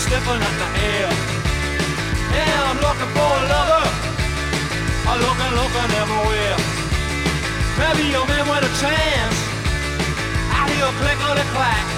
sniffing at the air. Yeah, I'm looking for a lover. I'm looking everywhere. Maybe your man with a chance. I hear a click on the clack.